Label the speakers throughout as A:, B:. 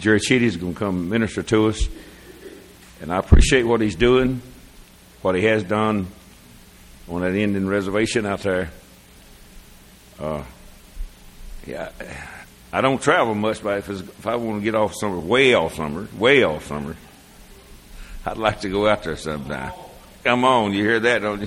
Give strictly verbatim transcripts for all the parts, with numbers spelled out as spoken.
A: Jerry Chitty's going to come minister to us. And I appreciate what he's doing, what he has done on that Indian reservation out there. Uh, yeah, I don't travel much, but if, it's, if I want to get off somewhere, way off somewhere, way off somewhere, I'd like to go out there sometime. Come on, you hear that, don't you?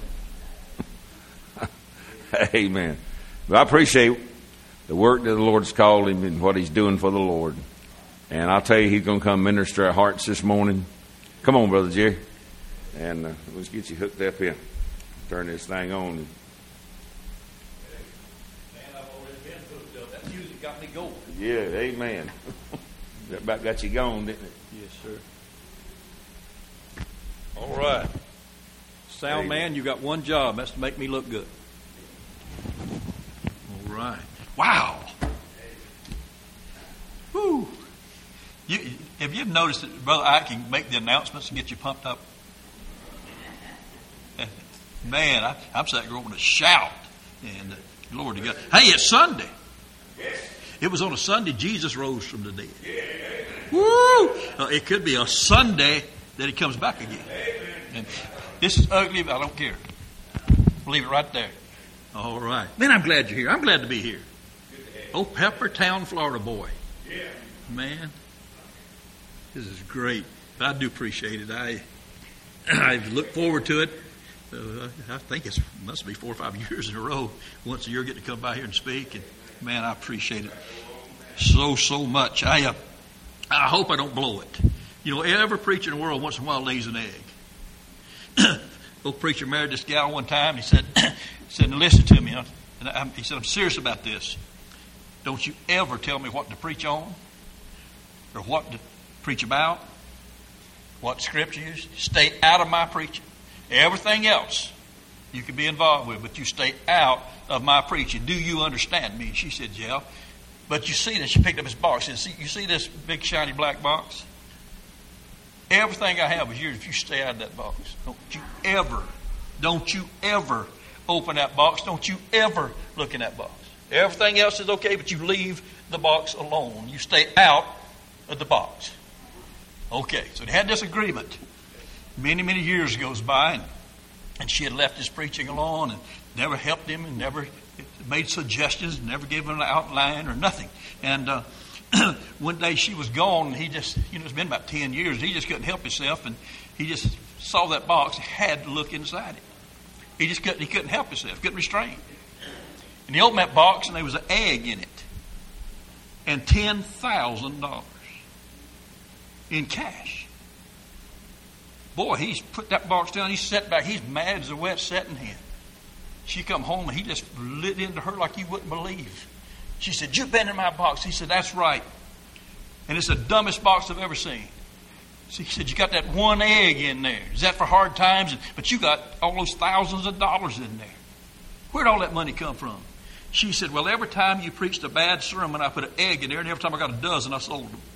A: Amen. But I appreciate the work that the Lord's called him and what he's doing for the Lord. And I'll tell you, he's going to come minister our hearts this morning. Come on, Brother Jerry. And uh, let's get you hooked up here. Turn this thing on.
B: Man, I've already been hooked up. That music got me going.
A: Yeah, amen. That about got you going, didn't it?
B: Yes, sir. All right. Sound man, you got one job. That's to make me look good. All right. Wow. Whew. You, have you ever noticed that Brother Ike can make the announcements and get you pumped up? Man, I, I'm sitting there going to shout. And uh, glory to God. Hey, it's Sunday. It was on a Sunday Jesus rose from the dead. Woo! Uh, it could be a Sunday that he comes back again. And this is ugly, but I don't care. Leave it right there. All right. Man, I'm glad you're here. I'm glad to be here. Oh, Peppertown, Florida boy. Man, this is great. I do appreciate it. I I look forward to it. Uh, I think it must be four or five years in a row. Once a year, get to come by here and speak. And man, I appreciate it so so much. I uh, I hope I don't blow it. You know, every preacher in the world once in a while lays an egg. Old preacher married this gal one time. And he said, he said, now listen to me. And I, he said, I'm serious about this. Don't you ever tell me what to preach on or what to preach about, what scriptures. Stay out of my preaching. Everything else you can be involved with, but you stay out of my preaching. Do you understand me? She said, yeah. But you see this. She picked up this box. She said, see, you see this big shiny black box? Everything I have is yours if you stay out of that box. Don't you ever, don't you ever open that box. Don't you ever look in that box. Everything else is okay, but you leave the box alone. You stay out of the box. Okay, so they had this agreement. Many, many years goes by, and, and she had left his preaching alone and never helped him and never made suggestions, never gave him an outline or nothing. And uh, one day she was gone, and he just, you know, it's been about ten years, he just couldn't help himself, and he just saw that box, had to look inside it. He just couldn't, he couldn't help himself, couldn't restrain. And he opened that box, and there was an egg in it. And ten thousand dollars in cash. Boy, he's put that box down. He's sat back. He's mad as a wet setting hen. She come home, and he just lit into her like you wouldn't believe. She said, you've been in my box. He said, that's right. And it's the dumbest box I've ever seen. She said, you got that one egg in there. Is that for hard times? But you got all those thousands of dollars in there. Where'd all that money come from? She said, well, every time you preached a bad sermon, I put an egg in there, and every time I got a dozen, I sold them.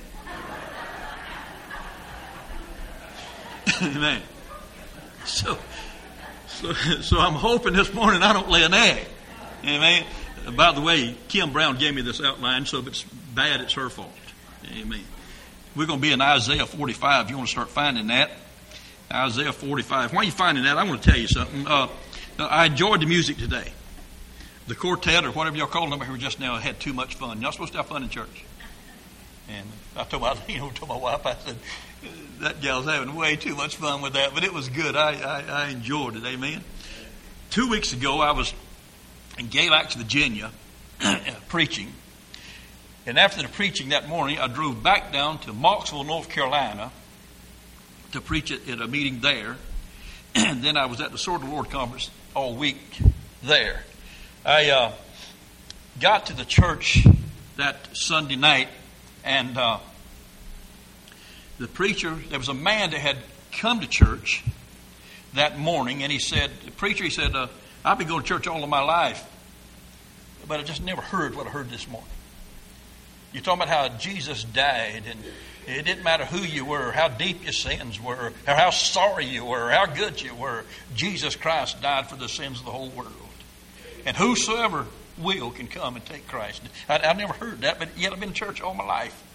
B: Amen. So, so, so I'm hoping this morning I don't lay an egg. Amen. By the way, Kim Brown gave me this outline, so if it's bad, it's her fault. Amen. We're going to be in Isaiah forty-five. If you want to start finding that, Isaiah forty-five. Why are you finding that? I'm going to tell you something. Uh, I enjoyed the music today. The quartet, or whatever y'all called them here just now, had too much fun. Y'all supposed to have fun in church. And I told my, you know, told my wife, I said, that gal's having way too much fun with that, but it was good. I, I, I enjoyed it. Amen. Two weeks ago, I was in Galax, Virginia, preaching. And after the preaching that morning, I drove back down to Marksville, North Carolina, to preach at, at a meeting there. And then I was at the Sword of the Lord conference all week there. I uh, got to the church that Sunday night, and uh, the preacher, there was a man that had come to church that morning, and he said, the preacher, he said, uh, I've been going to church all of my life, but I just never heard what I heard this morning. You're talking about how Jesus died, and it didn't matter who you were, how deep your sins were, or how sorry you were, or how good you were. Jesus Christ died for the sins of the whole world. And whosoever will can come and take Christ. I, I've never heard that, but yet I've been in church all my life.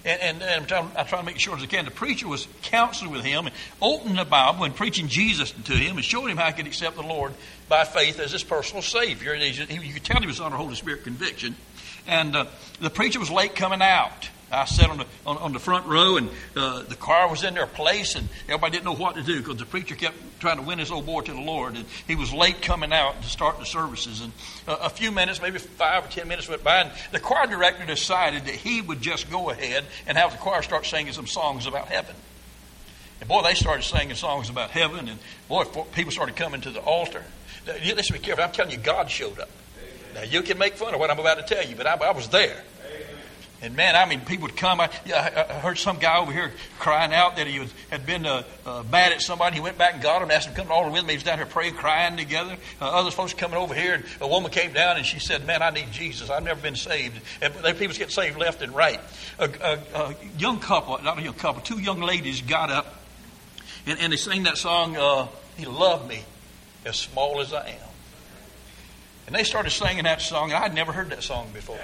B: And, and, and I'm, trying, I'm trying to make sure as I can. The preacher was counseling with him and opening the Bible and preaching Jesus to him and showing him how he could accept the Lord by faith as his personal Savior. And he, you could tell he was under Holy Spirit conviction. And uh, the preacher was late coming out. I sat on the on, on the front row, and uh, the choir was in their place, and everybody didn't know what to do because the preacher kept trying to win his old boy to the Lord, and he was late coming out to start the services. And uh, a few minutes, maybe five or ten minutes went by, and the choir director decided that he would just go ahead and have the choir start singing some songs about heaven. And boy, they started singing songs about heaven, and boy, people started coming to the altar. Now, you, let's be careful. I'm telling you, God showed up. Now, you can make fun of what I'm about to tell you, but I, I was there. And man, I mean, people would come. I, I heard some guy over here crying out that he was, had been uh, uh, bad at somebody. He went back and got him, asked him to come to the altar with me. He was down here praying, crying together. Uh, other folks coming over here, and a woman came down and she said, "Man, I need Jesus. I've never been saved." And there people get saved left and right. A, a, a young couple, not a young couple, two young ladies got up and, and they sang that song, uh, "He loved me as small as I am." And they started singing that song, and I'd never heard that song before.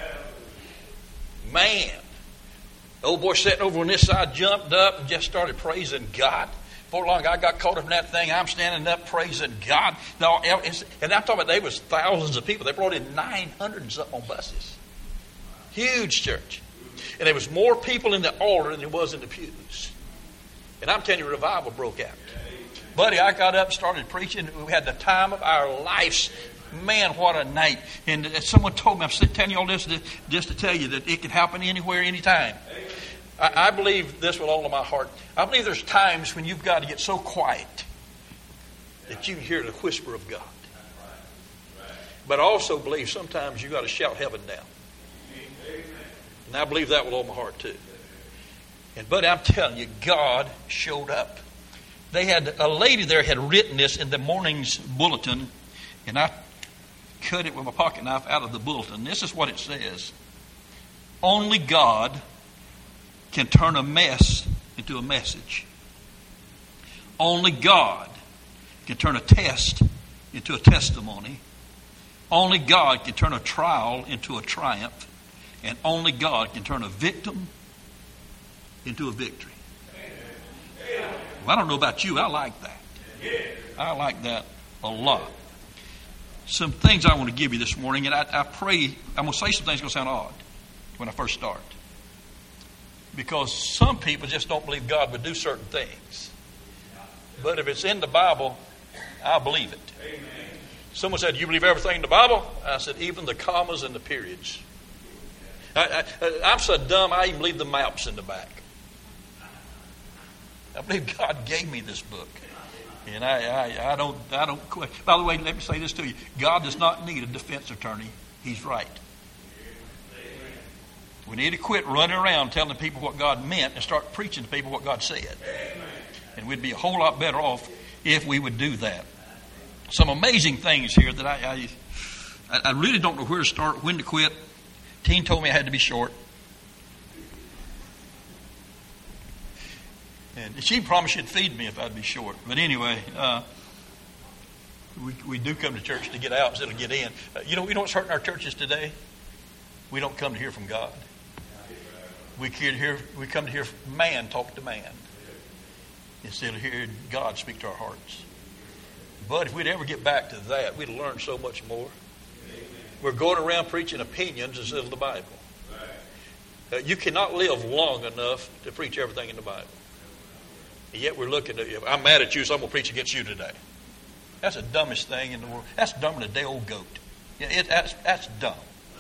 B: Man, the old boy sitting over on this side jumped up and just started praising God. Before long, I got caught up in that thing. I'm standing up praising God. And I'm talking about there was thousands of people. They brought in nine hundred and something on buses. Huge church. And there was more people in the altar than there was in the pews. And I'm telling you, revival broke out. Buddy, I got up and started preaching. We had the time of our lives. Man, what a night. And someone told me, I'm telling you all this to, just to tell you that it can happen anywhere, anytime. I, I believe this with all of my heart. I believe there's times when you've got to get so quiet that you can hear the whisper of God. But I also believe sometimes you've got to shout heaven down. And I believe that with all my heart too. And buddy, I'm telling you, God showed up. They had a lady there had written this in the morning's bulletin, and I cut it with my pocket knife out of the bulletin. This is what it says. Only God can turn a mess into a message. Only God can turn a test into a testimony. Only God can turn a trial into a triumph. And only God can turn a victim into a victory. Well, I don't know about you. I like that. I like that a lot. Some things I want to give you this morning, and I, I pray, I'm going to say some things that are going to sound odd when I first start. Because some people just don't believe God would do certain things. But if it's in the Bible, I believe it. Amen. Someone said, "Do you believe everything in the Bible?" I said, "Even the commas and the periods." I, I, I'm so dumb, I even believe the maps in the back. I believe God gave me this book. And I, I, I don't, I don't quit. By the way, let me say this to you. God does not need a defense attorney. He's right. We need to quit running around telling people what God meant and start preaching to people what God said. And we'd be a whole lot better off if we would do that. Some amazing things here that I, I, I really don't know where to start, when to quit. Teen told me I had to be short. And she promised she'd feed me if I'd be short. But anyway, uh, we we do come to church to get out instead of get in. Uh, you know, you know what's hurting our churches today? We don't come to hear from God. We can hear. We come to hear man talk to man instead of hearing God speak to our hearts. But if we'd ever get back to that, we'd learn so much more. We're going around preaching opinions instead of the Bible. Uh, you cannot live long enough to preach everything in the Bible. And yet we're looking at you. I'm mad at you, so I'm going to preach against you today. That's the dumbest thing in the world. That's dumber than a day old goat. Yeah, it, that's, that's dumb.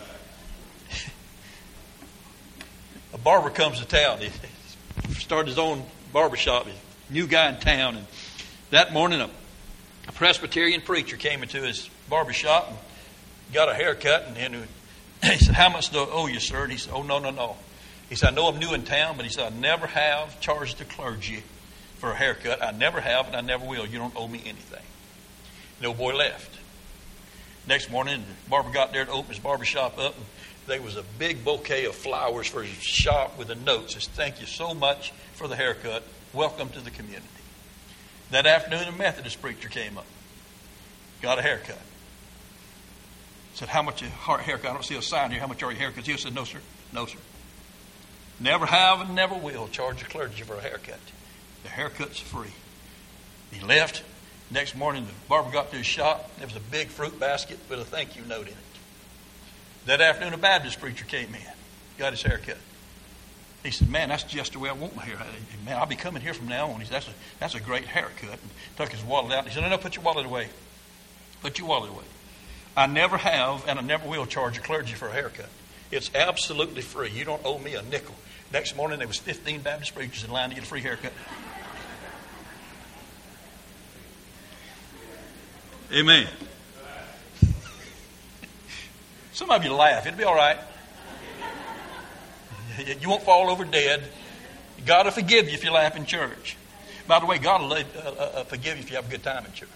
B: A barber comes to town. He started his own barbershop. He's a new guy in town. And that morning, a, a Presbyterian preacher came into his barbershop and got a haircut. And, and he said, "How much do I owe you, sir?" And he said, "Oh, no, no, no." He said, "I know I'm new in town, but he said, I never have charged the clergy for a haircut. I never have, and I never will. You don't owe me anything." The old boy left. Next morning, the barber got there to open his barbershop up, and there was a big bouquet of flowers for his shop with a note. Says, "Thank you so much for the haircut. Welcome to the community." That afternoon, a Methodist preacher came up. Got a haircut. Said, "How much a haircut? I don't see a sign here. How much are your haircuts?" He said, "No, sir. No, sir." Never have and never will charge a clergy for a haircut. The haircut's free. He left. Next morning, the barber got to his shop. There was a big fruit basket with a thank you note in it. That afternoon, a Baptist preacher came in, got his haircut. He said, man, that's just the way I want my hair. Man, I'll be coming here from now on. He said, that's a, that's a great haircut. And took his wallet out. He said, no, no, put your wallet away. Put your wallet away. I never have and I never will charge a clergy for a haircut. It's absolutely free. You don't owe me a nickel. Next morning, there was fifteen Baptist preachers in line to get a free haircut. Amen. Some of you laugh. It'll be all right. You won't fall over dead. God will forgive you if you laugh in church. By the way, God will uh, uh, forgive you if you have a good time in church.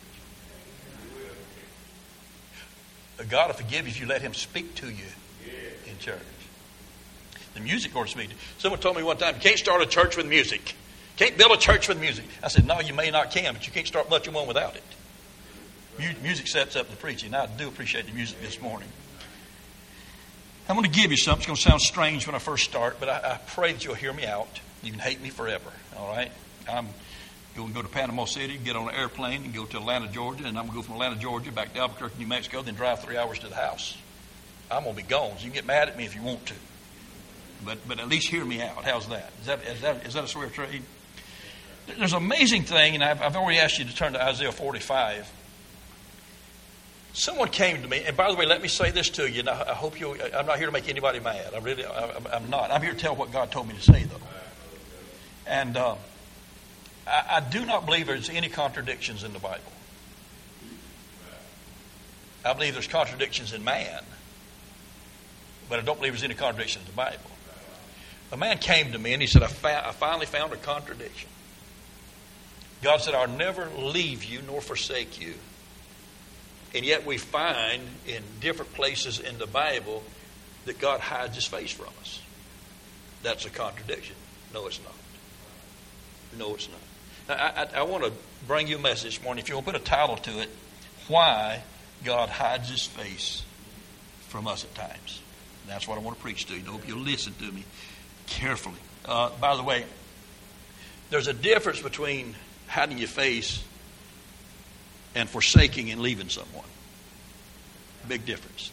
B: God will forgive you if you let Him speak to you in church. The music ought to speak to you. Someone told me one time, you can't start a church with music. Can't build a church with music. I said, no, you may not can, but you can't start much of one without it. Music sets up the preaching. I do appreciate the music this morning. I'm going to give you something. It's going to sound strange when I first start, but I, I pray that you'll hear me out. You can hate me forever, all right? I'm going to go to Panama City, get on an airplane, and go to Atlanta, Georgia, and I'm going to go from Atlanta, Georgia, back to Albuquerque, New Mexico, then drive three hours to the house. I'm going to be gone. So you can get mad at me if you want to. But but at least hear me out. How's that? Is that is that, is that a swear trade? There's an amazing thing, and I've, I've already asked you to turn to Isaiah forty-five. Someone came to me, and by the way, let me say this to you, and I, I hope you. I'm not here to make anybody mad. I really, I, I'm not. I'm here to tell what God told me to say, though. And uh, I, I do not believe there's any contradictions in the Bible. I believe there's contradictions in man, but I don't believe there's any contradictions in the Bible. A man came to me and he said, I, fa- I finally found a contradiction. God said, I'll never leave you nor forsake you. And yet we find in different places in the Bible that God hides His face from us. That's a contradiction. No, it's not. No, it's not. Now, I, I, I want to bring you a message this morning. If you want to put a title to it, Why God Hides His Face from Us at Times. And that's what I want to preach to you. I hope you'll listen to me carefully. Uh, by the way, there's a difference between hiding your face and forsaking and leaving someone. Big difference.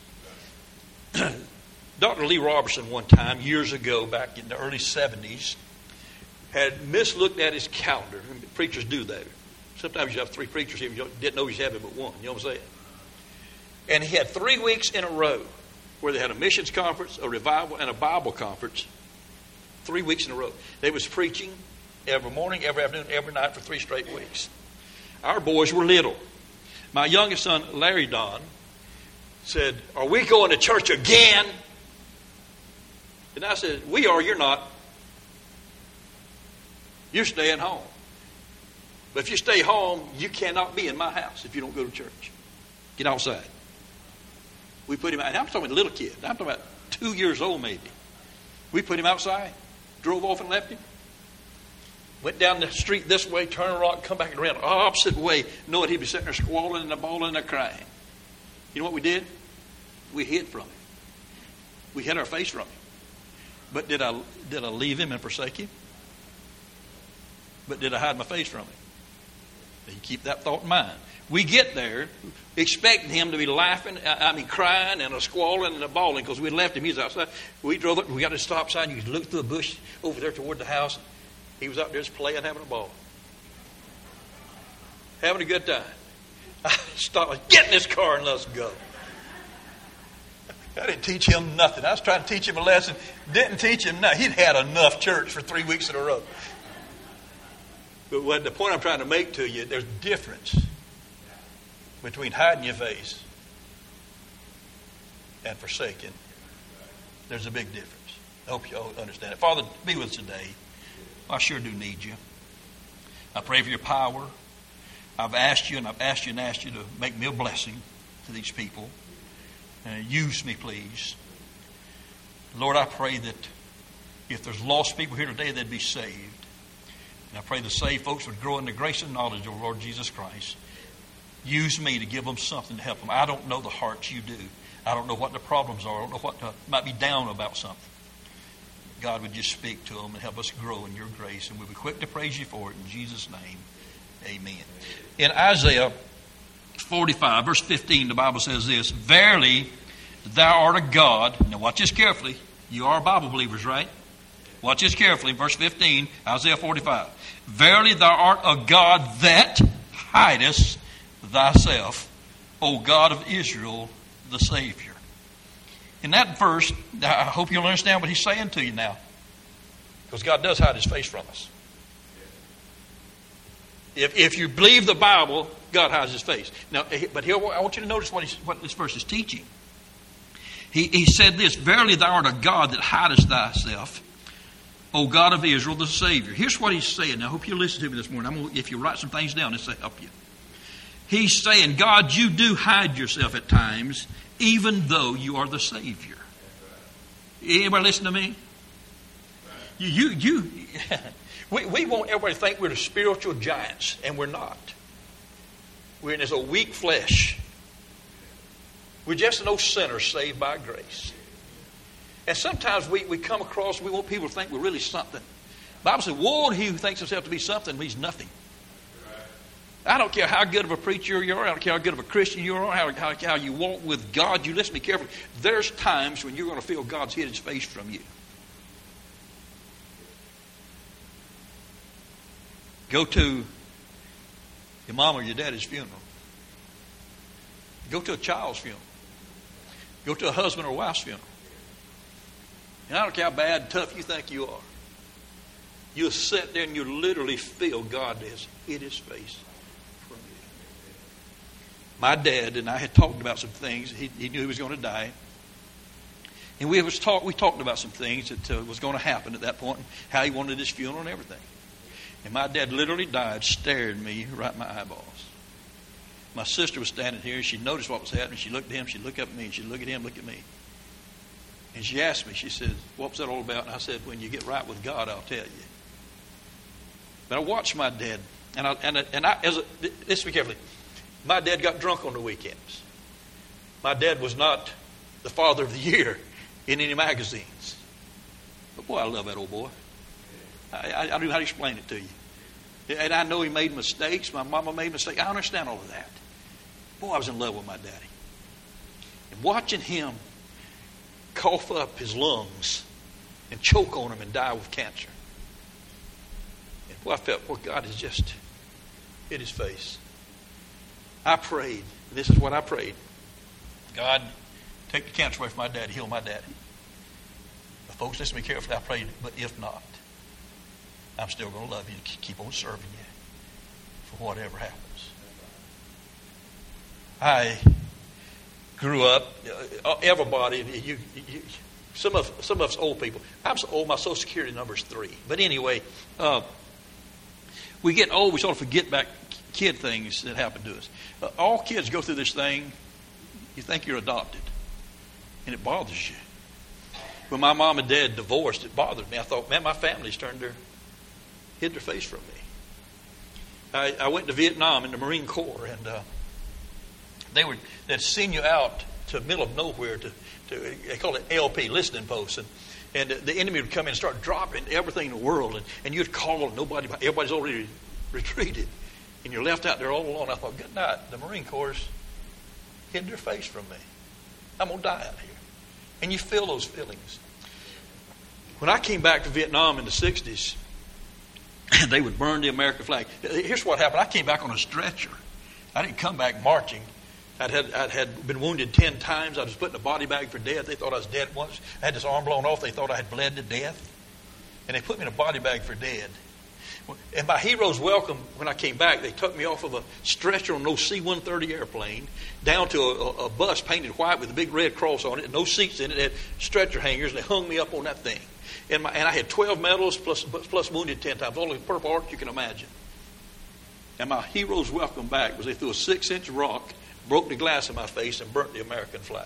B: Doctor Lee Robertson one time, years ago, back in the early seventies, had mislooked at his calendar. Preachers do that. Sometimes you have three preachers here, you didn't know you had but one. You know what I'm saying? And he had three weeks in a row where they had a missions conference, a revival, and a Bible conference. Three weeks in a row. They was preaching every morning, every afternoon, every night for three straight weeks. Our boys were little. My youngest son, Larry Don, said, are we going to church again? And I said, we are, you're not. You're staying home. But if you stay home, you cannot be in my house if you don't go to church. Get outside. We put him out. And I'm talking about a little kid. I'm talking about two years old maybe. We put him outside, drove off and left him. Went down the street this way, turned around, come back around the opposite way, knowing he'd be sitting there squalling and bawling and crying. You know what we did? We hid from him. We hid our face from him. But did I did I leave him and forsake him? But did I hide my face from him? You keep that thought in mind. We get there expecting him to be laughing, I mean crying and a squalling and a bawling because we had left him. He was outside. We drove up, we got a stop sign. You could look through a bush over there toward the house. He was out there just playing, having a ball. Having a good time. I stopped, get in this car and let's go. I didn't teach him nothing. I was trying to teach him a lesson. Didn't teach him nothing. He'd had enough church for three weeks in a row. But what the point I'm trying to make to you, there's a difference between hiding your face and forsaking. There's a big difference. I hope you all understand it. Father, be with us today. I sure do need you. I pray for your power. I've asked you and I've asked you and asked you to make me a blessing to these people. Uh, use me, please. Lord, I pray that if there's lost people here today, they'd be saved. And I pray the saved folks would grow in the grace and knowledge of Lord Jesus Christ. Use me to give them something to help them. I don't know the hearts you do. I don't know what the problems are. I don't know what to, might be down about something. God would just speak to them and help us grow in your grace. And we'll be quick to praise you for it. In Jesus' name, amen. In Isaiah forty-five, verse fifteen, the Bible says this, Verily, thou art a God. Now watch this carefully. You are Bible believers, right? Watch this carefully. Verse fifteen, Isaiah forty-five. Verily, thou art a God that hidest thyself, O God of Israel, the Savior. In that verse, I hope you'll understand what he's saying to you now. Because God does hide his face from us. If, if you believe the Bible, God hides his face. Now, but here, I want you to notice what, he's, what this verse is teaching. He, he said this, Verily thou art a God that hidest thyself, O God of Israel, the Savior. Here's what he's saying. Now, I hope you listen to me this morning. I'm gonna, if you write some things down, this will help you. He's saying, God, you do hide yourself at times, even though you are the Savior. Anybody listen to me? You, you, you we, we want everybody to think we're the spiritual giants, and we're not. We're in this old weak flesh. We're just an old sinner saved by grace. And sometimes we, we come across, we want people to think we're really something. The Bible says, woe to he who thinks himself to be something, he's nothing. I don't care how good of a preacher you are. I don't care how good of a Christian you are. How, how, how you walk with God. You listen to me carefully. There's times when you're going to feel God's hid his face from you. Go to your mom or your daddy's funeral. Go to a child's funeral. Go to a husband or wife's funeral. And I don't care how bad and tough you think you are. You'll sit there and you literally feel God has hid his face from you. My dad and I had talked about some things. He, he knew he was going to die. And we was talk, we talked about some things that uh, was going to happen at that point, and how he wanted his funeral and everything. And my dad literally died, staring at me right in my eyeballs. My sister was standing here, and she noticed what was happening. She looked at him, she looked up at me, and she looked at him, looked at me. And she asked me, she said, what was that all about? And I said, when you get right with God, I'll tell you. But I watched my dad, and I, and I, and I as a, listen to me carefully, my dad got drunk on the weekends. My dad was not the father of the year in any magazines. But boy, I love that old boy. I, I, I don't know how to explain it to you. And I know he made mistakes. My mama made mistakes. I understand all of that. Boy, I was in love with my daddy. And watching him cough up his lungs and choke on them and die with cancer. And boy, I felt, boy, God has just hid his face. I prayed. This is what I prayed. God, take the cancer away from my daddy. Heal my daddy. But folks, listen to me carefully. I prayed, but if not, I'm still going to love you and keep on serving you for whatever happens. I grew up, uh, everybody, you, you, some of some of us old people. I'm so old, my Social Security number is three. But anyway, uh, we get old, we sort of forget back kid things that happen to us. Uh, all kids go through this thing. You think you're adopted, and it bothers you. When my mom and dad divorced, it bothered me. I thought, man, my family's turned their hid their face from me. I, I went to Vietnam in the Marine Corps, and uh, they were they'd send you out to the middle of nowhere to, to they call it L P, listening posts, and and the enemy would come in and start dropping everything in the world, and, and you'd call and nobody, everybody's already retreated, and you're left out there all alone. I thought, good night. The Marine Corps hid their face from me. I'm gonna die out here, and you feel those feelings. When I came back to Vietnam in the sixties. They would burn the American flag. Here's what happened. I came back on a stretcher. I didn't come back marching. I'd had, I'd had been wounded ten times. I was put in a body bag for death. They thought I was dead once. I had this arm blown off. They thought I had bled to death. And they put me in a body bag for dead. And my hero's welcome, when I came back, they took me off of a stretcher on no C one thirty airplane down to a, a bus painted white with a big red cross on it, and no seats in it. It had stretcher hangers, and they hung me up on that thing. And, my, and I had twelve medals plus, plus wounded ten times, all the Purple Heart you can imagine. And my hero's welcome back was they threw a six-inch rock, broke the glass in my face, and burnt the American flag.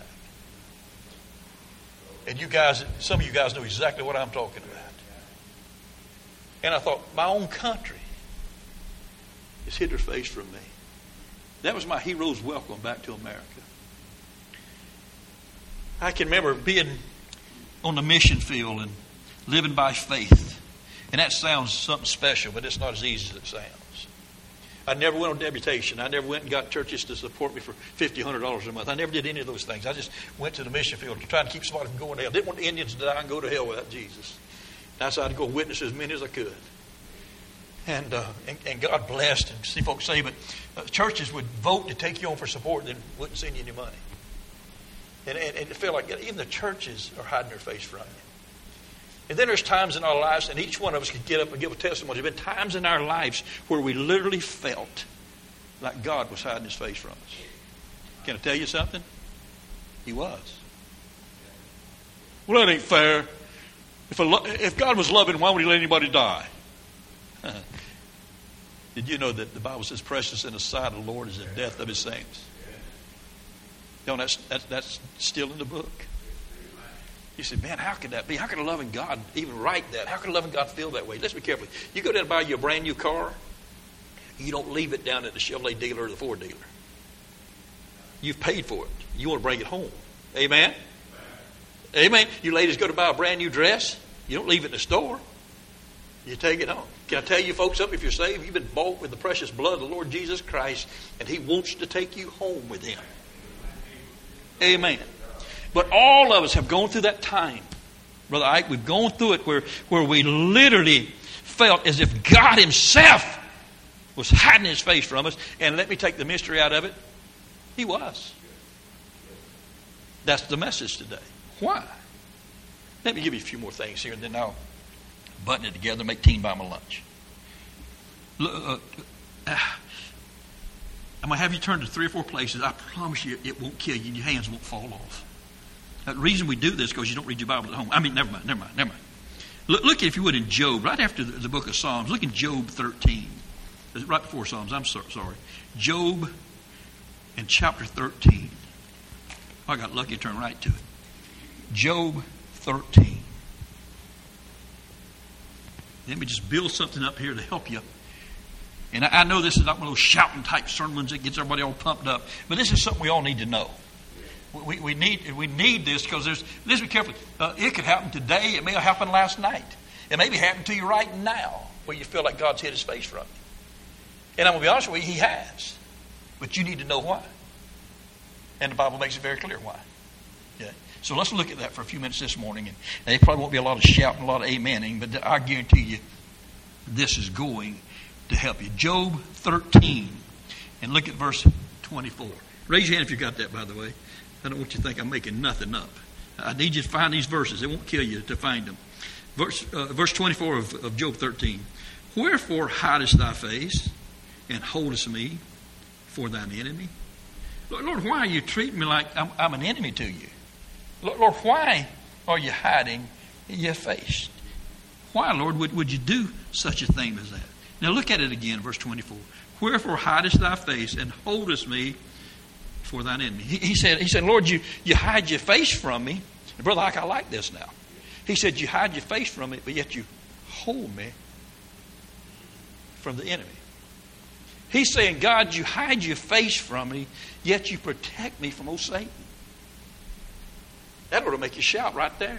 B: And you guys, some of you guys know exactly what I'm talking about. And I thought, my own country has hid their face from me. That was my hero's welcome back to America. I can remember being on the mission field, and living by faith. And that sounds something special, but it's not as easy as it sounds. I never went on deputation. I never went and got churches to support me for fifty dollars, one hundred dollars a month. I never did any of those things. I just went to the mission field to try to keep somebody from going to hell. Didn't want the Indians to die and go to hell without Jesus. And I decided to go witness as many as I could. And, uh, and and God blessed and see folks say, but uh, churches would vote to take you on for support, then wouldn't send you any money. And, and, and it felt like even the churches are hiding their face from you. And then there's times in our lives, and each one of us could get up and give a testimony. There's been times in our lives where we literally felt like God was hiding his face from us. Can I tell you something? He was. Well, that ain't fair. If, a, if God was loving, why would he let anybody die? Did you know that the Bible says precious in the sight of the Lord is the death of his saints? You know, that's, that's, that's still in the book. You say, man, how could that be? How could a loving God even write that? How could a loving God feel that way? Let's be careful. You go down and buy you a brand new car, you don't leave it down at the Chevrolet dealer or the Ford dealer. You've paid for it. You want to bring it home. Amen? Amen. You ladies go to buy a brand new dress, you don't leave it in the store. You take it home. Can I tell you folks up, if you're saved, you've been bought with the precious blood of the Lord Jesus Christ, and he wants to take you home with him. Amen. But all of us have gone through that time, Brother Ike. We've gone through it where, where we literally felt as if God himself was hiding his face from us. And let me take the mystery out of it. He was. That's the message today. Why? Let me give you a few more things here, and then I'll button it together and make Teen buy my lunch. Look, uh, uh, I'm going to have you turn to three or four places. I promise you it won't kill you and your hands won't fall off. The reason we do this is because you don't read your Bible at home. I mean, never mind, never mind, never mind. Look, look if you would, in Job, right after the, the book of Psalms. Look in Job thirteen. Right before Psalms, I'm so, sorry. Job in chapter thirteen. I got lucky to turn right to it. Job thirteen. Let me just build something up here to help you. And I, I know this is not one of those shouting type sermons that gets everybody all pumped up, but this is something we all need to know. We, we need we need this because there's. Let's be careful. Uh, it could happen today. It may have happened last night. It may be happening to you right now, where you feel like God's hid his face from you. And I'm going to be honest with you, he has. But you need to know why. And the Bible makes it very clear why. Okay? So let's look at that for a few minutes this morning. And there probably won't be a lot of shouting, a lot of amening, but I guarantee you this is going to help you. Job thirteen. And look at verse twenty-four. Raise your hand if you got that, by the way. I don't want you to think I'm making nothing up. I need you to find these verses. It won't kill you to find them. Verse, uh, verse twenty-four of, of Job thirteen. Wherefore hidest thy face and holdest me for thine enemy? Lord, Lord, why are you treating me like I'm, I'm an enemy to you? Lord, Lord, why are you hiding your face? Why, Lord, would, would you do such a thing as that? Now look at it again, verse twenty-four. Wherefore hidest thy face and holdest me for thine enemy? He, he said, he said, Lord, you, you hide your face from me. And Brother Ike, I like this now. He said, you hide your face from me, but yet you hold me from the enemy. He's saying, God, you hide your face from me, yet you protect me from old Satan. That ought to make you shout right there.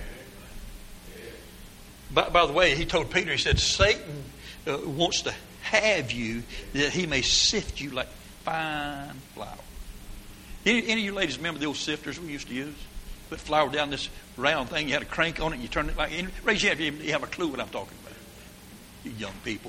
B: By, by the way, he told Peter, he said, Satan uh, wants to have you that he may sift you like fine flour. Any, any of you ladies remember the old sifters we used to use? Put flour down this round thing. You had a crank on it and you turn it like... Raise your hand if you have a clue what I'm talking about. You young people.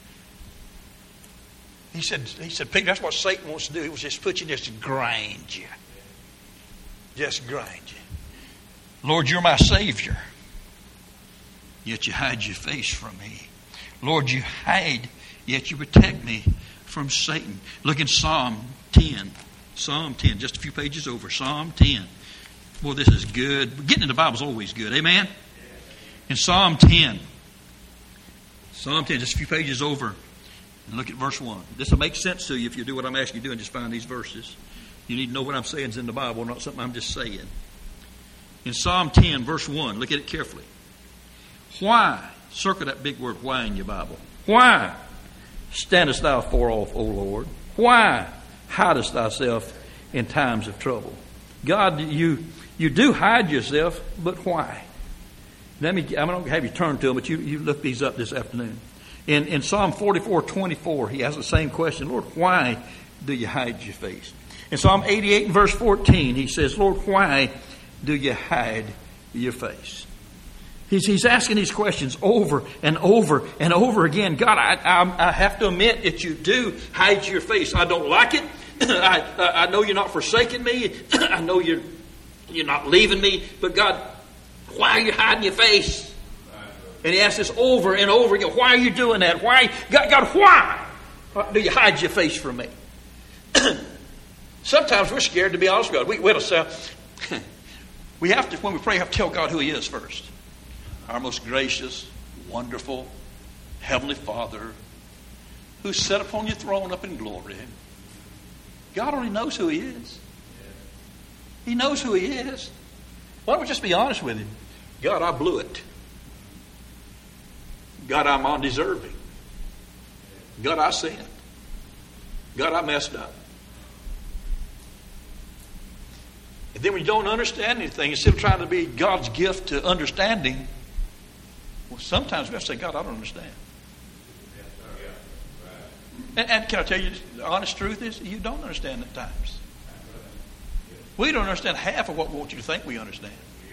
B: He said, he said, Peter, that's what Satan wants to do. He wants to just put you in, just grind you. Just grind you. Lord, you're my Savior. Yet you hide your face from me. Lord, you hide, yet you protect me from Satan. Look in Psalm ten. Psalm ten, just a few pages over. Psalm ten. Boy, this is good. Getting in the Bible is always good. Amen? In Psalm ten. Psalm ten, just a few pages over. And look at verse one. This will make sense to you if you do what I'm asking you to do and just find these verses. You need to know what I'm saying is in the Bible, not something I'm just saying. In Psalm ten, verse one, look at it carefully. Why, circle that big word why in your Bible. Why standest thou far off, O Lord? Why hidest thyself in times of trouble? God, you, you do hide yourself, but why? Let me, I'm not going to have you turn to them, but you, you look these up this afternoon. In, in Psalm forty-four twenty-four, he has the same question. Lord, why do you hide your face? In Psalm eighty-eight and verse fourteen, he says, Lord, why do you hide your face? He's, he's asking these questions over and over and over again. God, I, I, I have to admit that you do hide your face. I don't like it. I, I know you're not forsaking me. I know you're, you're not leaving me. But God, why are you hiding your face? And he asks this over and over again. Why are you doing that? Why, God, God, why do you hide your face from me? Sometimes we're scared, to be honest with God. We, we, have to, we have to, when we pray, we have to tell God who He is first. Our most gracious, wonderful, Heavenly Father, who sat upon your throne up in glory. God already knows who He is. He knows who He is. Why don't we just be honest with Him? God, I blew it. God, I'm undeserving. God, I sinned. God, I messed up. And then when you don't understand anything, instead of trying to be God's gift to understanding, well, sometimes we have to say, God, I don't understand. And, and can I tell you, the honest truth is, you don't understand at times. We don't understand half of what we want you to think we understand.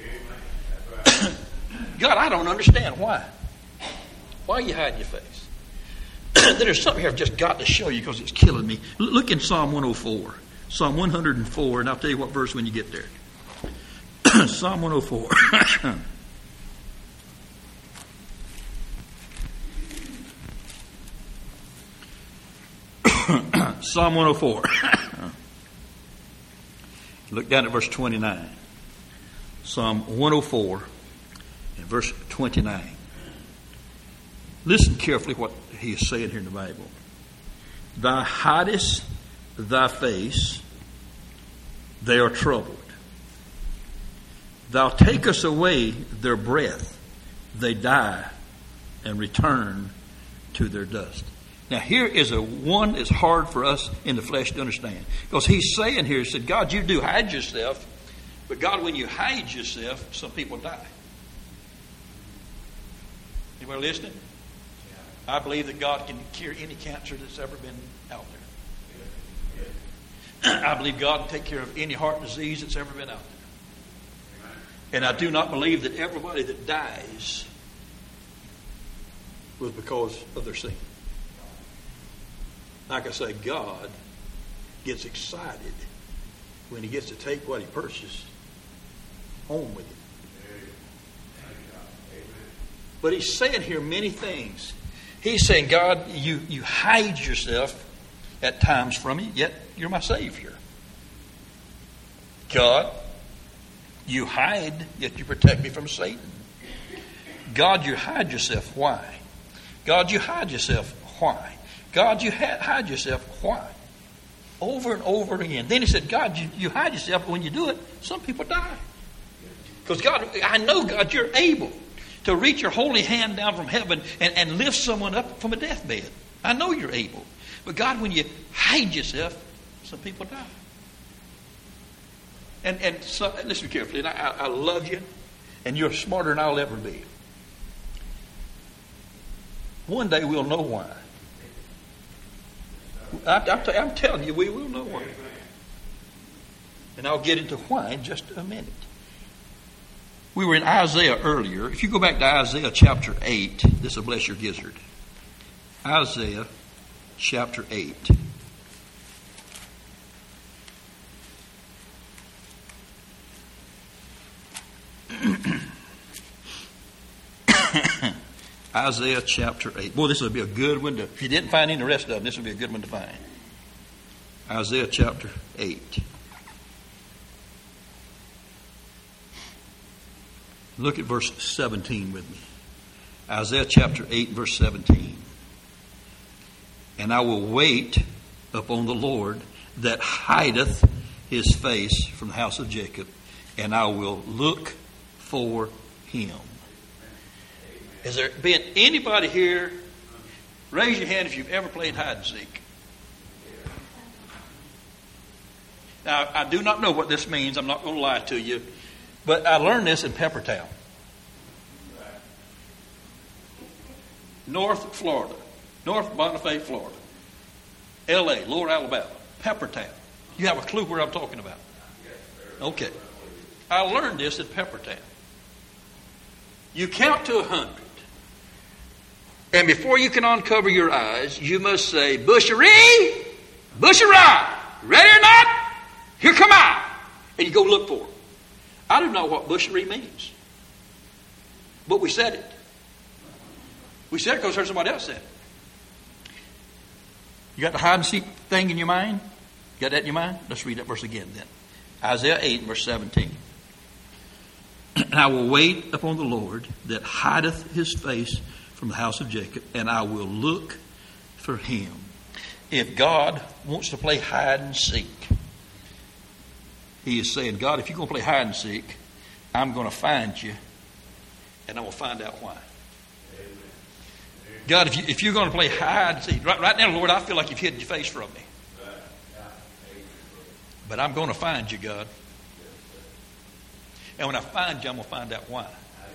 B: God, I don't understand. Why? Why are you hiding your face? There's something here I've just got to show you because it's killing me. Look in Psalm one oh four. Psalm one oh four, and I'll tell you what verse when you get there. Psalm one oh four. Psalm one oh four. Look down at verse twenty-nine. Psalm one oh four and verse twenty-nine. Listen carefully what he is saying here in the Bible. Thou hidest thy face, they are troubled. Thou takest away their breath, they die and return to their dust. Now here is a one that's hard for us in the flesh to understand. Because he's saying here, he said, God, you do hide yourself, but God, when you hide yourself, some people die. Anybody listening? I believe that God can cure any cancer that's ever been out there. I believe God can take care of any heart disease that's ever been out there. And I do not believe that everybody that dies was because of their sin. Like I say, God gets excited when He gets to take what He purchased home with Him. But He's saying here many things. He's saying, God, you, you hide yourself at times from me, yet you're my Savior. God, you hide, yet you protect me from Satan. God, you hide yourself. Why? God, you hide yourself. Why? God, you hide yourself. Why? Over and over again. Then he said, God, you, you hide yourself, but when you do it, some people die. Because God, I know, God, you're able to reach your holy hand down from heaven and, and lift someone up from a deathbed. I know you're able. But God, when you hide yourself, some people die. And and so, listen carefully, and I, I love you, and you're smarter than I'll ever be. One day we'll know why. I, I, I'm telling you, we will know why. And I'll get into why in just a minute. We were in Isaiah earlier. If you go back to Isaiah chapter eight, this will bless your gizzard. Isaiah chapter eight. Isaiah chapter eight. Boy, this will be a good one to, if you didn't find any of the rest of them, this will be a good one to find. Isaiah chapter eight. Look at verse seventeen with me. Isaiah chapter eight, verse seventeen. And I will wait upon the Lord that hideth his face from the house of Jacob, and I will look for him. Has there been anybody here? Raise your hand if you've ever played hide and seek. Now, I do not know what this means. I'm not going to lie to you. But I learned this in Peppertown. North Florida, North Bonifay, Florida, L A, Lower Alabama, Peppertown. You have a clue where I'm talking about? Okay. I learned this at Peppertown. You count to a hundred. And before you can uncover your eyes, you must say, Bushery, Bushery, ready or not? Here come I. And you go look for them. I don't know what Bushery means. But we said it. We said it because heard somebody else said it. You got the hide and seek thing in your mind? You got that in your mind? Let's read that verse again then. Isaiah eight, verse seventeen. And I will wait upon the Lord that hideth his face from the house of Jacob, and I will look for him. If God wants to play hide and seek, he is saying, God, if you're going to play hide and seek, I'm going to find you, and I'm going to find out why. God, if, you, if you're going to play hide and seek, right, right now, Lord, I feel like you've hidden your face from me. But I'm going to find you, God. And when I find you, I'm going to find out why.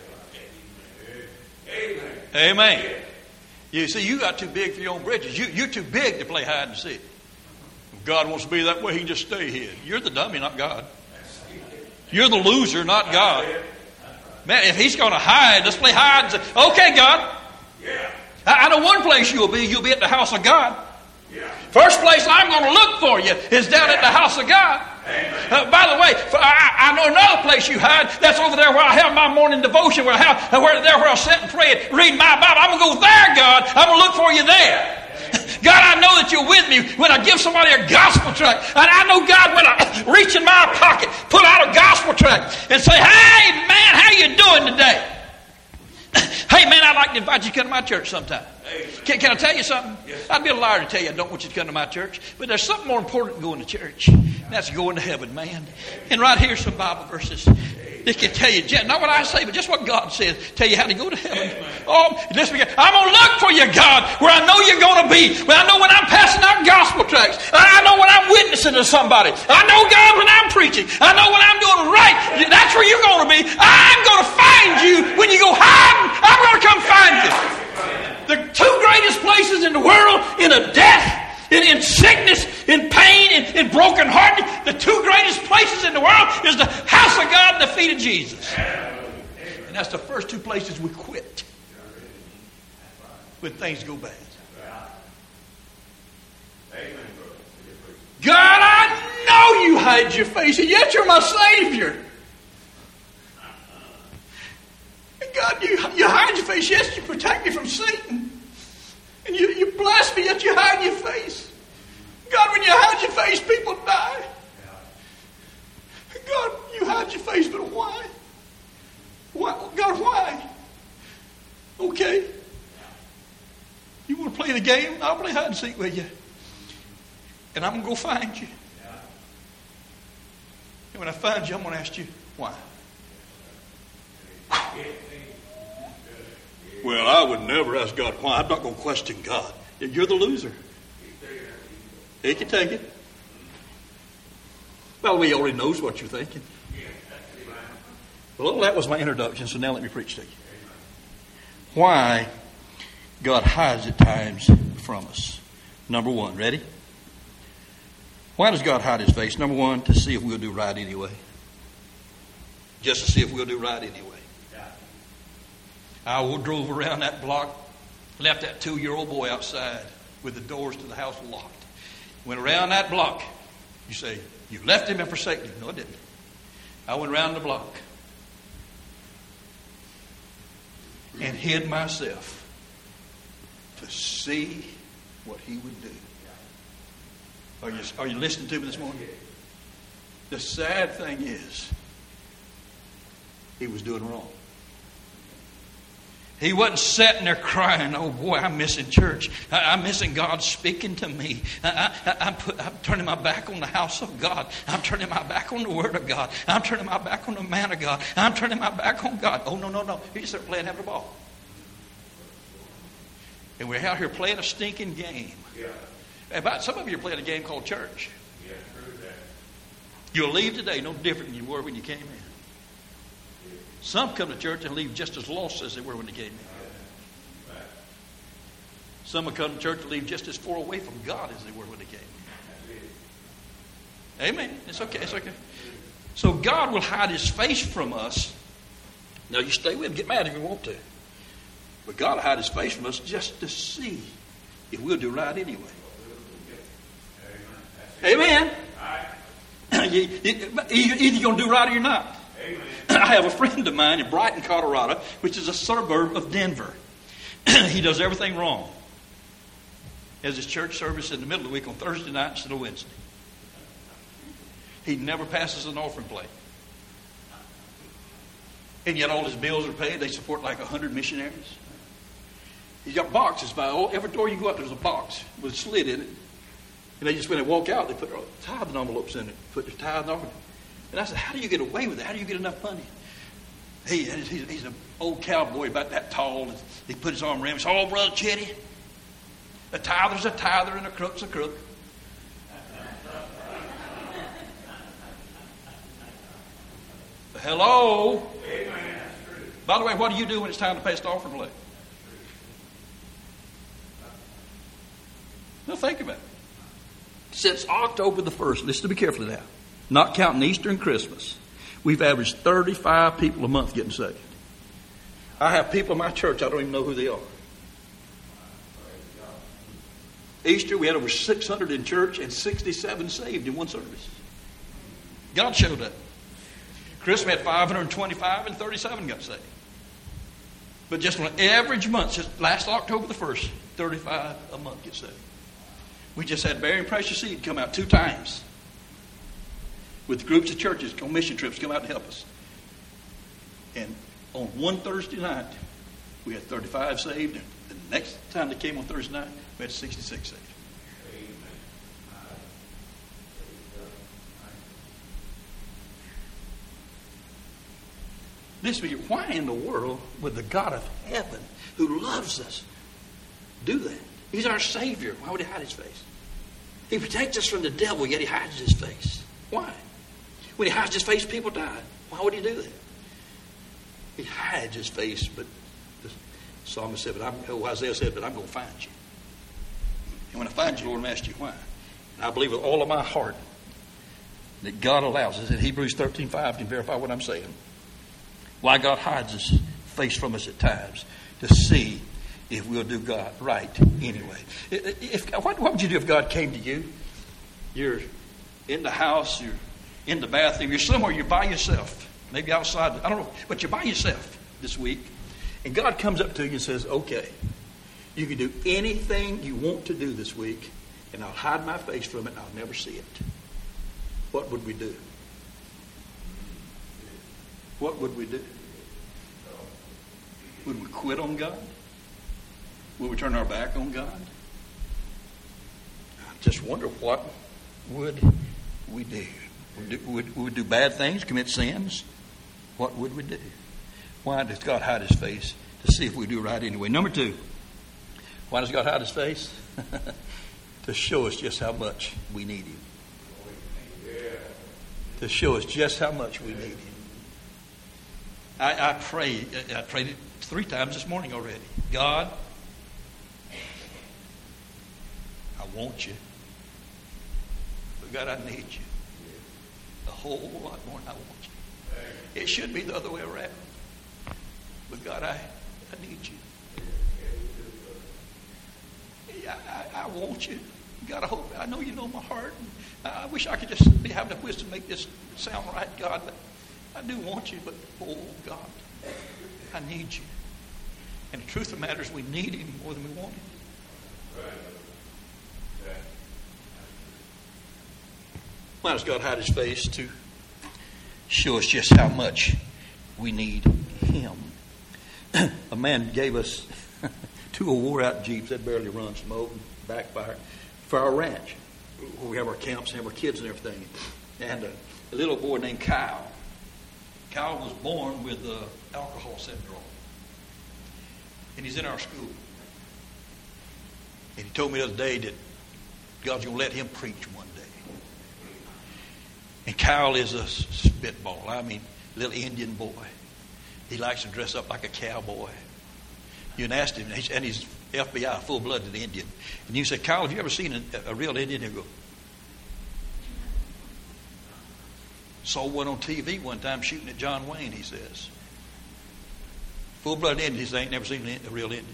B: Amen. Amen. You see, you got too big for your own britches. You, you're too big to play hide and seek. If God wants to be that way, he can just stay hid. You're the dummy, not God. You're the loser, not God. Man, if he's going to hide, let's play hide and seek. Okay, God. I, I know one place you'll be. You'll be at the house of God. First place I'm going to look for you is down at the house of God. Uh, by the way, I, I know another place you hide. That's over there where I have my morning devotion, where I have, where, there where I'll sit and pray and read my Bible. I'm going to go there, God. I'm going to look for you there. God, I know that you're with me when I give somebody a gospel tract. And I know, God, when I reach in my pocket, pull out a gospel tract and say, hey, man, how you doing today? Hey, man, I'd like to invite you to come to my church sometime. Can, can I tell you something? I'd be a liar to tell you I don't want you to come to my church. But there's something more important than going to church. And that's going to heaven, man. And right here's some Bible verses that can tell you, not what I say, but just what God says, tell you how to go to heaven. Oh, listen, I'm going to look for you, God, where I know you're going to be. Where I know when I'm passing out gospel tracts. I know when I'm witnessing to somebody. I know, God, when I'm preaching. I know when I'm doing right. That's where you're going to be. I'm going to find you when you go hiding. I'm going to come find you. The two greatest places in the world, in a death, in, in sickness, in pain, in, in broken heart, the two greatest places in the world is the house of God and the feet of Jesus. And that's the first two places we quit when things go bad. God, I know you hide your face, and yet you're my Savior. God, you, you hide your face. Yes, you protect me from Satan. And you, you bless me, yet you hide your face. God, when you hide your face, people die. God, you hide your face, but why? Why? God, why? Okay. You want to play the game? I'll play hide and seek with you. And I'm going to go find you. And when I find you, I'm going to ask you, why? Well, I would never ask God why. I'm not going to question God. You're the loser. He can take it. Well, he already knows what you're thinking. Well, that was my introduction, so now let me preach to you. Why God hides at times from us. Number one, ready? Why does God hide his face? Number one, to see if we'll do right anyway. Just to see if we'll do right anyway. I drove around that block, left that two-year-old boy outside with the doors to the house locked. Went around that block. You say, you left him and forsaken him. No, I didn't. I went around the block and hid myself to see what he would do. Are you, are you listening to me this morning? The sad thing is, he was doing wrong. He wasn't sitting there crying, oh boy, I'm missing church. I, I'm missing God speaking to me. I, I, I'm, put, I'm turning my back on the house of God. I'm turning my back on the Word of God. I'm turning my back on the man of God. I'm turning my back on God. Oh, no, no, no. He just started playing having the ball. And we're out here playing a stinking game. Yeah. About some of you are playing a game called church. Yeah, true that. You'll leave today no different than you were when you came in. Some come to church and leave just as lost as they were when they came in. Some will come to church and leave just as far away from God as they were when they came. Amen. It's okay. It's okay. So God will hide His face from us. Now you stay with Him. Get mad if you want to. But God will hide His face from us just to see if we'll do right anyway. Amen. you, you, either you're going to do right or you're not. I have a friend of mine in Brighton, Colorado, which is a suburb of Denver. He does everything wrong. He has his church service in the middle of the week on Thursday night instead of Wednesday. He never passes an offering plate. And yet all his bills are paid. They support like a hundred missionaries. He's got boxes by all, every door you go out, there's a box with a slit in it. And they just, when they walk out, they put their tithing envelopes in it, put their tithing offering. And I said, how do you get away with it? How do you get enough money? He, he's, he's an old cowboy about that tall. He put his arm around him. He said, oh, Brother Chetty, a tither's a tither and a crook's a crook. Hello? Amen. By the way, what do you do when it's time to pass the offering plate? Now think about it. Since October the first, listen to me carefully now, not counting Easter and Christmas, we've averaged thirty-five people a month getting saved. I have people in my church, I don't even know who they are. Easter, we had over six hundred in church and sixty-seven saved in one service. God showed up. Christmas had five hundred twenty-five and thirty-seven got saved. But just on an average month, just last October the first, thirty-five a month get saved. We just had Bearing Precious Seed come out two times with groups of churches on mission trips come out to help us. And on one Thursday night, we had thirty-five saved. And the next time they came on Thursday night, we had sixty-six saved. Listen to me, why in the world would the God of heaven, who loves us, do that? He's our Savior. Why would He hide His face? He protects us from the devil, yet He hides His face. Why? When He hides His face, people die. Why would He do that? He hides His face, but the psalmist said, but I'm, oh, Isaiah said, but I'm going to find you. And when I find you, Lord, I'm going to ask you why. And I believe with all of my heart that God allows us. In Hebrews thirteen five can verify what I'm saying. Why God hides His face from us at times, to see if we'll do God right anyway. If, what, what would you do if God came to you? You're in the house, you're in the bathroom, you're somewhere, you're by yourself, maybe outside, I don't know, but you're by yourself this week, and God comes up to you and says, okay, you can do anything you want to do this week, and I'll hide my face from it, and I'll never see it. What would we do? What would we do? Would we quit on God? Would we turn our back on God? I just wonder, what would we do? Would we, would, would we do bad things, commit sins? What would we do? Why does God hide His face? To see if we do right anyway. Number two, why does God hide His face? To show us just how much we need Him. To show us just how much we need Him. I, I prayed, I prayed it three times this morning already. God, I want you. But God, I need you. A whole lot more than I want you. It should be the other way around. But God, I, I need you. I, I, I want you. God, I hope, I know you know my heart. I wish I could just be having the wisdom to make this sound right, God, but I do want you, but oh God, I need you. And the truth of the matter is we need Him more than we want Him. Why does God hide His face? To show us just how much we need Him. A man gave us two wore-out Jeeps that barely run, smoke and backfire, for our ranch, where we have our camps and have our kids and everything. And a, a little boy named Kyle. Kyle was born with uh, alcohol syndrome. And he's in our school. And he told me the other day that God's going to let him preach one day. And Kyle is a spitball. I mean, little Indian boy. He likes to dress up like a cowboy. You can ask him, and he's F B I, full-blooded Indian. And you say, Kyle, have you ever seen a, a real Indian? He'll go. Saw one on T V one time shooting at John Wayne, he says. Full-blooded Indian, he says, I ain't never seen a real Indian.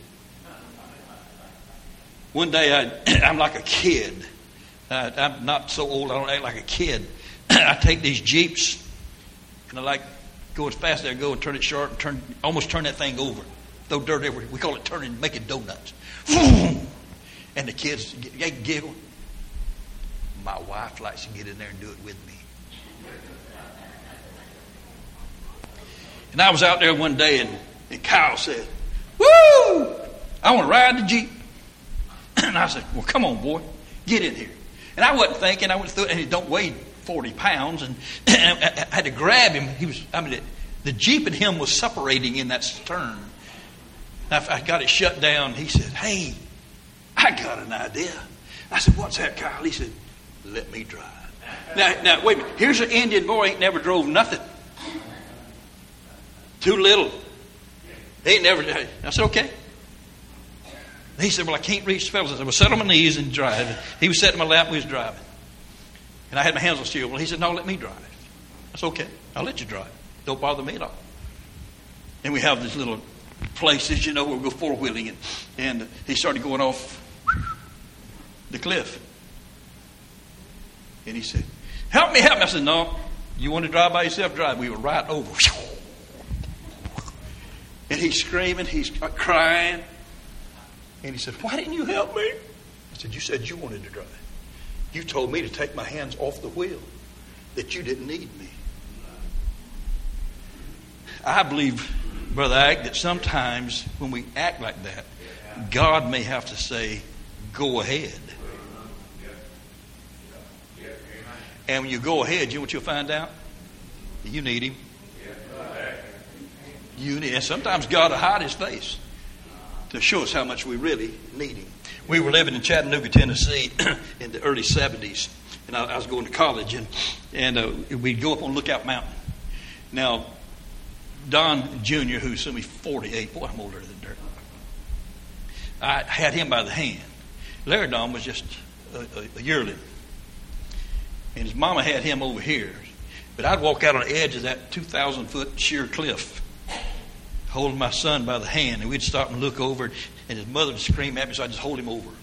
B: One day, I, I'm like a kid. I, I'm not so old, I don't act like a kid. I take these Jeeps, and I like go as fast as I go and turn it short and turn, almost turn that thing over. Throw dirt everywhere. We call it turning, making donuts. And the kids, they giggle. My wife likes to get in there and do it with me. And I was out there one day, and, and Kyle said, woo, I want to ride the Jeep. And I said, well, come on, boy, get in here. And I wasn't thinking, I went through it, and he don't weigh forty pounds, and I had to grab him. He was, I mean, the Jeep and him was separating in that stern. I got it shut down. He said, hey, I got an idea. I said, what's that, Kyle? He said, let me drive. Now, now wait a minute. Here's an Indian boy ain't never drove nothing. Too little. He ain't never. I said, okay. He said, well, I can't reach the pedals. I said, well, sit on my knees and drive. He was sitting in my lap and we was driving. And I had my hands on the steering wheel. He said, no, let me drive. I said, okay, I'll let you drive. Don't bother me at all. And we have these little places, you know, where we go four-wheeling. And, and he started going off the cliff. And he said, help me, help me. I said, no, you want to drive by yourself? Drive. We were right over. And he's screaming, he's crying. And he said, why didn't you help me? I said, you said you wanted to drive. You told me to take my hands off the wheel, that you didn't need me. I believe, Brother Ag, that sometimes when we act like that, God may have to say, go ahead. And when you go ahead, you know what you'll find out? You need him. You need, and sometimes God will hide his face to show us how much we really need him. We were living in Chattanooga, Tennessee in the early seventies. And I, I was going to college. And, and uh, we'd go up on Lookout Mountain. Now, Don Junior, who's some forty-eight, boy, I'm older than dirt. I had him by the hand. Larry Don was just a, a, a yearling. And his mama had him over here. But I'd walk out on the edge of that two thousand foot sheer cliff, holding my son by the hand, and we'd stop and look over, and his mother would scream at me, so I'd just hold him over.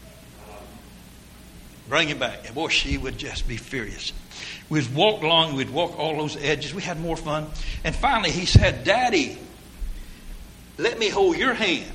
B: Bring him back. And boy, she would just be furious. We'd walk along, we'd walk all those edges. We had more fun. And finally he said, Daddy, let me hold your hand.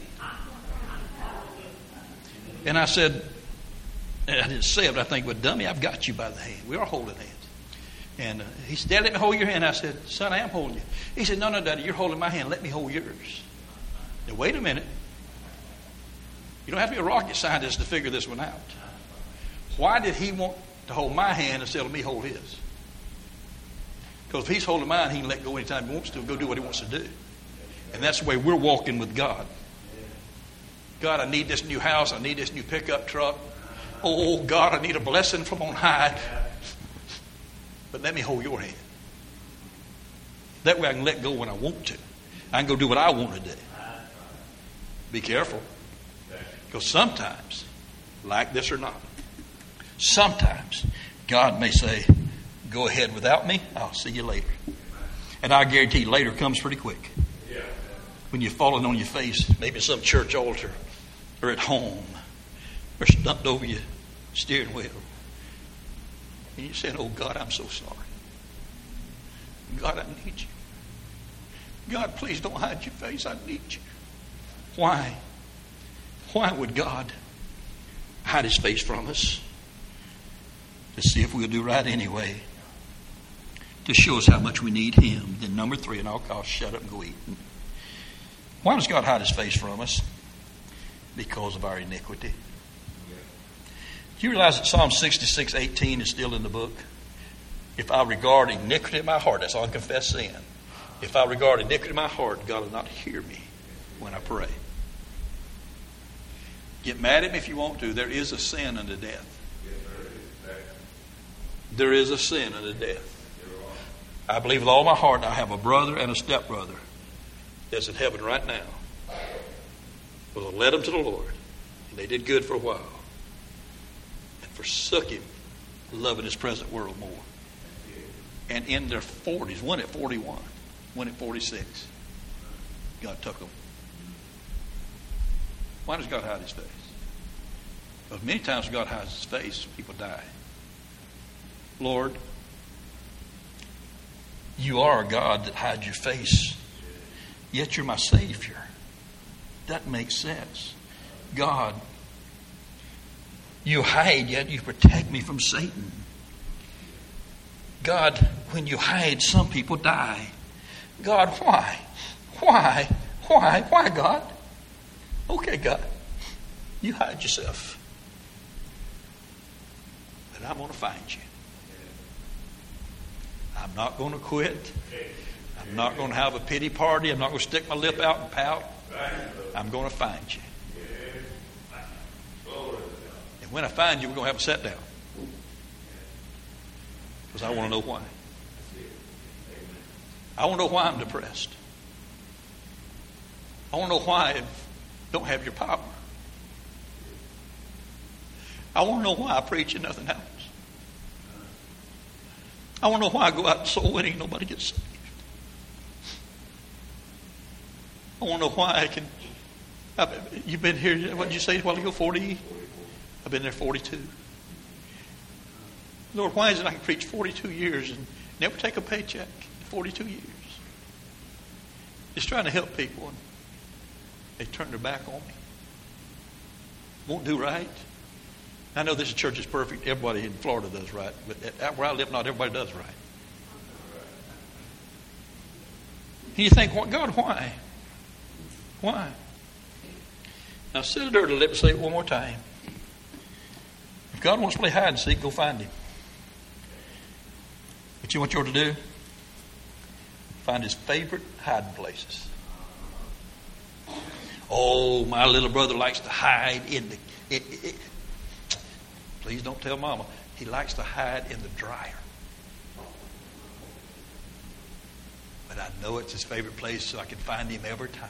B: And I said, and I didn't say it, but I think, well, dummy, I've got you by the hand. We are holding hands. And uh, he said, Dad, let me hold your hand. I said, son, I am holding you. He said, no, no, Daddy, you're holding my hand. Let me hold yours. Now, wait a minute. You don't have to be a rocket scientist to figure this one out. Why did he want to hold my hand instead of me hold his? Because if he's holding mine, he can let go anytime he wants to, go do what he wants to do. And that's the way we're walking with God. God, I need this new house. I need this new pickup truck. Oh, God, I need a blessing from on high. But let me hold your hand. That way I can let go when I want to. I can go do what I want to do. Be careful. Because sometimes, like this or not, sometimes God may say, go ahead without me. I'll see you later. And I guarantee you, later comes pretty quick. When you're falling on your face, maybe at some church altar or at home, or stumped over your steering wheel. And you're saying, oh, God, I'm so sorry. God, I need you. God, please don't hide your face. I need you. Why? Why would God hide his face from us? To see if we'll do right anyway. To show us how much we need him. Then number three, and I'll, I'll shut up and go eat. Why does God hide his face from us? Because of our iniquity. Do you realize that Psalm sixty-six eighteen is still in the book? If I regard iniquity in my heart, that's unconfessed sin. If I regard iniquity in my heart, God will not hear me when I pray. Get mad at me if you want to. There is a sin unto death. There is a sin unto death. I believe with all my heart I have a brother and a stepbrother that's in heaven right now. Well, they led them to the Lord, and they did good for a while, and forsook him, loving his present world more. And in their forties, one at forty-one, one at forty-six, God took them. Why does God hide his face? Because many times when God hides his face, people die. Lord, you are a God that hides your face, yet you're my Savior. That makes sense. God, you hide, yet you protect me from Satan. God, when you hide, some people die. God, why? Why? Why? Why, God? Okay, God, you hide yourself. But I'm going to find you. I'm not going to quit. I'm not going to have a pity party. I'm not going to stick my lip out and pout. I'm going to find you. And when I find you, we're going to have a sit down. Because I want to know why. I want to know why I'm depressed. I want to know why I don't have your power. I want to know why I preach and nothing happens. I want to know why I go out soul winning and nobody gets saved. I want to know why I can. I've, you've been here, what did you say a while ago? forty? I've been there forty-two. Lord, why is it I can preach forty-two years and never take a paycheck? forty-two years. Just trying to help people, and they turn their back on me. Won't do right. I know this church is perfect. Everybody in Florida does right. But where I live, not everybody does right. And you think, God, why? Why? Now, Senator, let me say it one more time. If God wants to play hide and seek, go find him. But you know what you ought to do? Find his favorite hiding places. Oh, my little brother likes to hide in the... It, it, it. Please don't tell Mama. He likes to hide in the dryer. But I know it's his favorite place, so I can find him every time.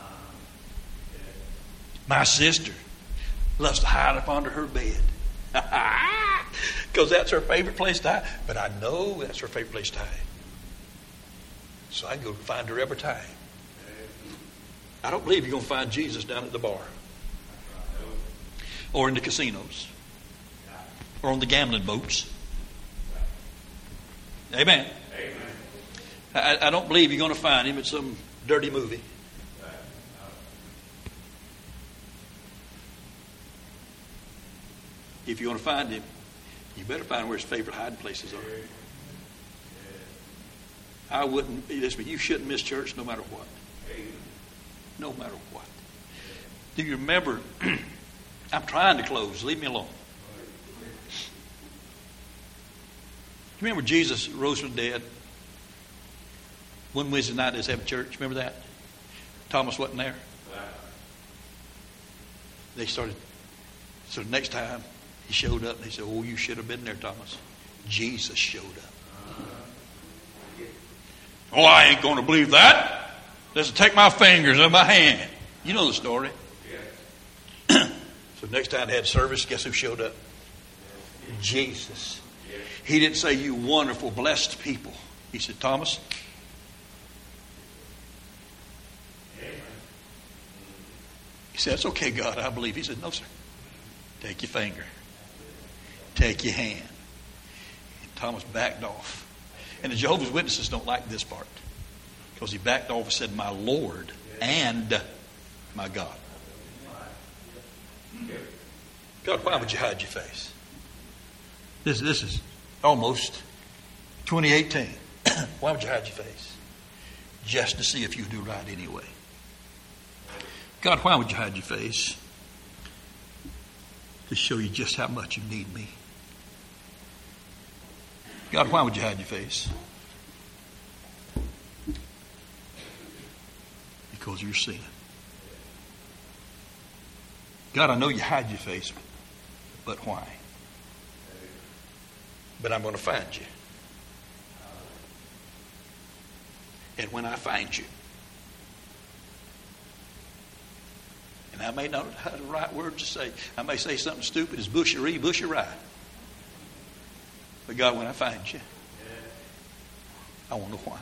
B: My sister loves to hide up under her bed. Because that's her favorite place to hide. But I know that's her favorite place to hide. So I go find her every time. I don't believe you're going to find Jesus down at the bar. Or in the casinos. Or on the gambling boats. Amen. Amen. I, I don't believe you're going to find him at some dirty movie. If you want to find him, you better find where his favorite hiding places are. I wouldn't, listen, you shouldn't miss church no matter what. No matter what. Do you remember, I'm trying to close, leave me alone. You remember Jesus rose from the dead? One Wednesday night they was having church. Remember that? Thomas wasn't there. They started, so the next time he showed up, they said, oh, you should have been there, Thomas. Jesus showed up. Oh, I ain't going to believe that. Let's take my fingers in my hand. You know the story. So next time they had service, guess who showed up? Jesus. He didn't say, you wonderful, blessed people. He said, Thomas. He said, that's okay, God, I believe. He said, no, sir. Take your finger. Take your hand. And Thomas backed off. And the Jehovah's Witnesses don't like this part. Because he backed off and said, my Lord and my God. God, why would you hide your face? This, this is almost twenty eighteen. Why would you hide your face? Just to see if you do right anyway. God, why would you hide your face? To show you just how much you need me. God, why would you hide your face? Because you're sinning. God, I know you hide your face, but why? But I'm going to find you. And when I find you, And I may not have the right words to say. I may say something stupid as bushery, bushery. But God, when I find you, I won't know why.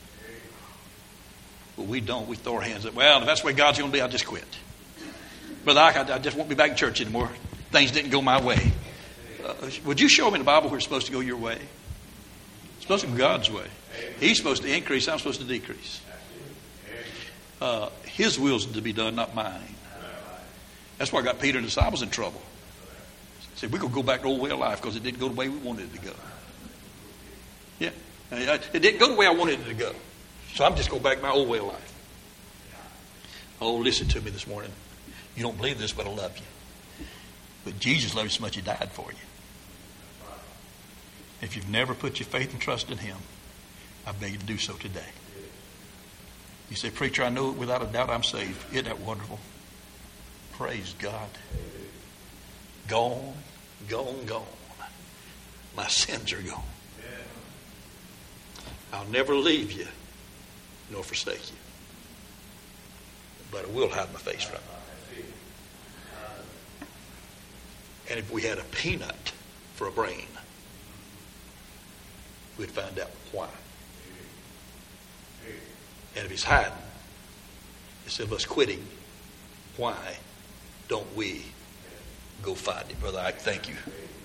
B: But we don't. We throw our hands up. Well, if that's the way God's going to be, I'll just quit. Brother Ike, I, I just won't be back in church anymore. Things didn't go my way. Uh, would you show me in the Bible where it's supposed to go your way? It's supposed to go God's way. He's supposed to increase. I'm supposed to decrease. Uh, his will's to be done, not mine. That's why I got Peter and the disciples in trouble. He said, we're going to go back to the old way of life because it didn't go the way we wanted it to go. Yeah. It didn't go the way I wanted it to go. So I'm just going back to my old way of life. Oh, listen to me this morning. You don't believe this, but I love you. But Jesus loved you so much he died for you. If you've never put your faith and trust in him, I beg you to do so today. You say, preacher, I know without a doubt I'm saved. Isn't that wonderful? Praise God. Gone, gone, gone. My sins are gone. I'll never leave you nor forsake you. But I will hide my face from you. And if we had a peanut for a brain, we'd find out why. And if he's hiding, instead of us quitting, why don't we go find him? Brother Ike, thank you.